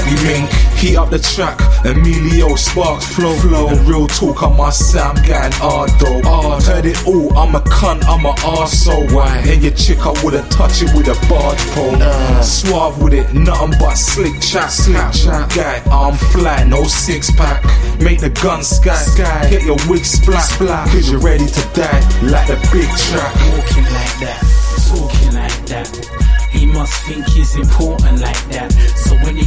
we mink. Heat up the track, Emilio sparks flow. And real talk, I must say I'm getting hard though. Heard it all, I'm a cunt, I'm a arsehole. And your chick, I wouldn't touch it with a barge pole. Suave with it, nothing but slick chat. Guy, I'm fly, no six pack. Make the gun sky. Get your wig splat, cause you're ready to die like the big track. Walking like that.